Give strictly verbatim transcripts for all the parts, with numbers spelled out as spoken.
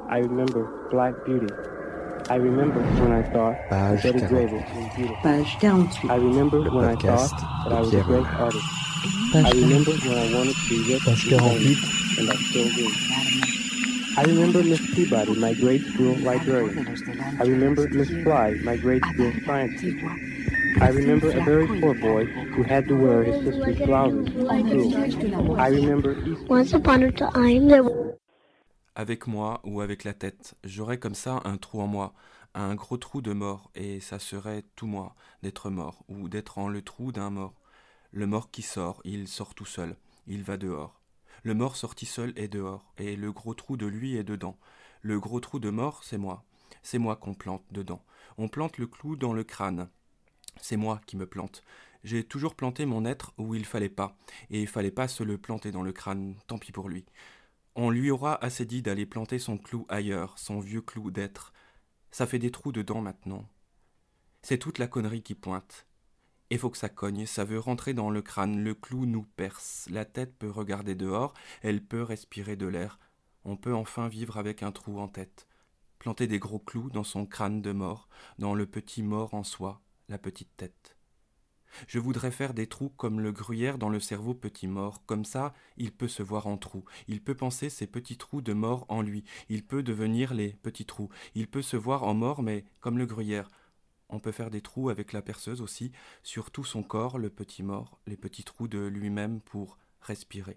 I remember Black Beauty. I remember when I thought Page Betty Grable quarante-huit. was beautiful. Page quarante-huit. I remember Le when I podcast thought de that I was a Pierre great Houellebecq. artist. I Page remember quarante-huit. when I wanted to be rich Page and famous, quarante-huit. and I still do. I remember Miss Peabody, my grade school librarian. I remember Miss Fly, my grade school science teacher. I remember a very poor boy who had to wear his sister's blouses to school. I remember Easter. Once upon a time, there was Avec moi ou avec la tête, j'aurais comme ça un trou en moi, un gros trou de mort, et ça serait tout moi, d'être mort, ou d'être en le trou d'un mort. Le mort qui sort, il sort tout seul, il va dehors. Le mort sorti seul est dehors, et le gros trou de lui est dedans. Le gros trou de mort, c'est moi. C'est moi qu'on plante dedans. On plante le clou dans le crâne. C'est moi qui me plante. J'ai toujours planté mon être où il fallait pas, et il fallait pas se le planter dans le crâne, tant pis pour lui. On lui aura assez dit d'aller planter son clou ailleurs, son vieux clou d'être. Ça fait des trous dedans maintenant. C'est toute la connerie qui pointe. Il faut que ça cogne, ça veut rentrer dans le crâne, le clou nous perce, la tête peut regarder dehors, elle peut respirer de l'air. On peut enfin vivre avec un trou en tête. Planter des gros clous dans son crâne de mort, dans le petit mort en soi, la petite tête. Je voudrais faire des trous comme le gruyère dans le cerveau petit mort, comme ça il peut se voir en trous, il peut penser ces petits trous de mort en lui, il peut devenir les petits trous, il peut se voir en mort mais comme le gruyère. On peut faire des trous avec la perceuse aussi, sur tout son corps, le petit mort, les petits trous de lui-même pour respirer.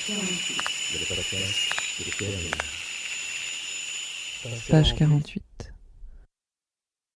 Page quarante-huit.